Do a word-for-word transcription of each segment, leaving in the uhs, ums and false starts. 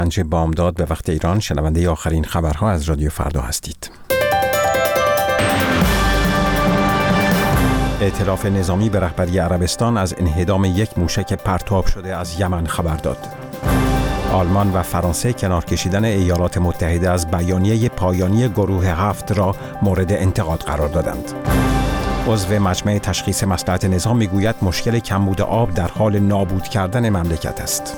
پنج بامداد به وقت ایران شنونده آخرین خبرها از رادیو فردا هستید. ائتلاف نظامی به رهبری عربستان از انهدام یک موشک پرتاب شده از یمن خبر داد. آلمان و فرانسه کنار کشیدن ایالات متحده از بیانیه پایانی گروه هفت را مورد انتقاد قرار دادند. عضو مجمع تشخیص مصلحت نظام میگوید مشکل کمبود آب در حال نابود کردن مملکت است.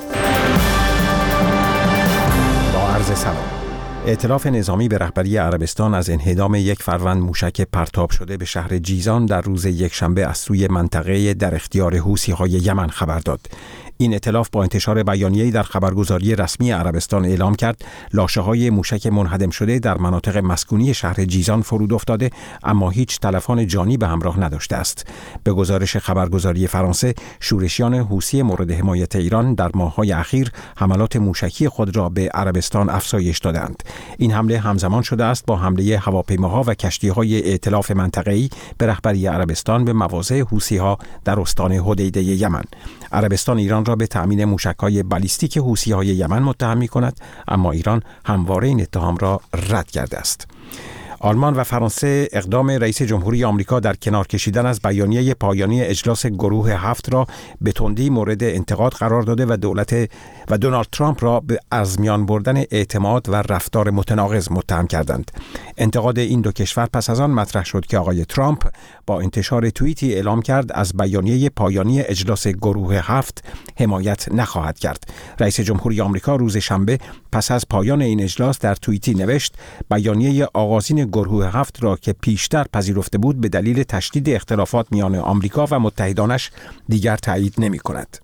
با عرض سلام. ائتلاف نظامی به رهبری عربستان از انهدام یک فروند موشک پرتاب شده به شهر جیزان در روز یکشنبه از سوی منطقه در اختیار حوثی‌های یمن خبر داد. این ائتلاف با انتشار بیانیه‌ای در خبرگزاری رسمی عربستان اعلام کرد لاشه‌های موشک منهدم شده در مناطق مسکونی شهر جیزان فرود افتاده اما هیچ تلفات جانی به همراه نداشته است. به گزارش خبرگزاری فرانسه، شورشیان حوثی مورد حمایت ایران در ماه‌های اخیر حملات موشکی خود را به عربستان افزایش دادند. این حمله همزمان شده است با حمله هواپیماها و کشتی‌های ائتلاف منطقه‌ای به رهبری عربستان به مواضع حوثی‌ها در استان حدیده یمن. عربستان ایران را به تأمین موشک‌های بالیستیک حوثی‌های یمن متهم می‌کند، اما ایران همواره این اتهام را رد کرده است. آلمان و فرانسه اقدام رئیس جمهوری آمریکا در کنار کشیدن از بیانیه پایانی اجلاس گروه هفت را به تندی مورد انتقاد قرار داده و دولت و دونالد ترامپ را به از میان بردن اعتماد و رفتار متناقض متهم کردند. انتقاد این دو کشور پس از آن مطرح شد که آقای ترامپ با انتشار توییتی اعلام کرد از بیانیه پایانی اجلاس گروه هفت حمایت نخواهد کرد. رئیس جمهوری آمریکا روز شنبه پس از پایان این اجلاس در توییتی نوشت بیانیه آغازین گروه هفت را که پیشتر پذیرفته بود به دلیل تشدید اختلافات میان آمریکا و متحدانش دیگر تایید نمی کند.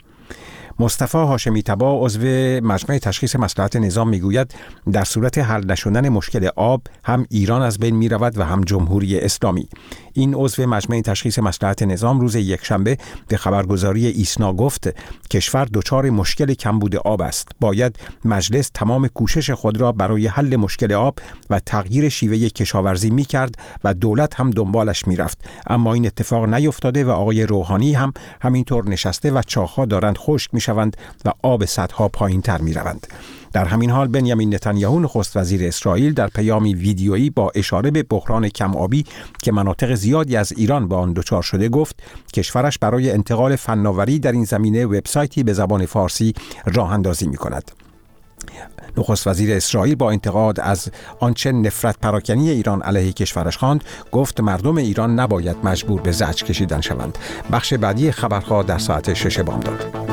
مصطفی هاشمی طبا عضو مجمع تشخیص مصلحت نظام میگوید در صورت حل نشدن مشکل آب هم ایران از بین می رود و هم جمهوری اسلامی. این عضو مجمع تشخیص مصلحت نظام روز یکشنبه به خبرگزاری ایسنا گفت کشور دچار مشکل کمبود آب است. باید مجلس تمام کوشش خود را برای حل مشکل آب و تغییر شیوه کشاورزی می کرد و دولت هم دنبالش می رفت. اما این اتفاق نیفتاده و آقای روحانی هم همینطور نشسته و چاه‌ها دارند خشک می شوند و آب سطح‌ها پایین تر می روند. در همین حال بنیامین نتانیاهو نخست وزیر اسرائیل در پیامی ویدیویی با اشاره به بحران کم آبی که مناطق زیادی از ایران با آن دچار شده گفت کشورش برای انتقال فناوری در این زمینه وبسایتی به زبان فارسی راه اندازی می کند. نخست وزیر اسرائیل با انتقاد از آنچه نفرت پراکنی ایران علیه کشورش خواند گفت مردم ایران نباید مجبور به زجر کشیدن شوند. بخش بعدی خبرها در ساعت شش بامداد.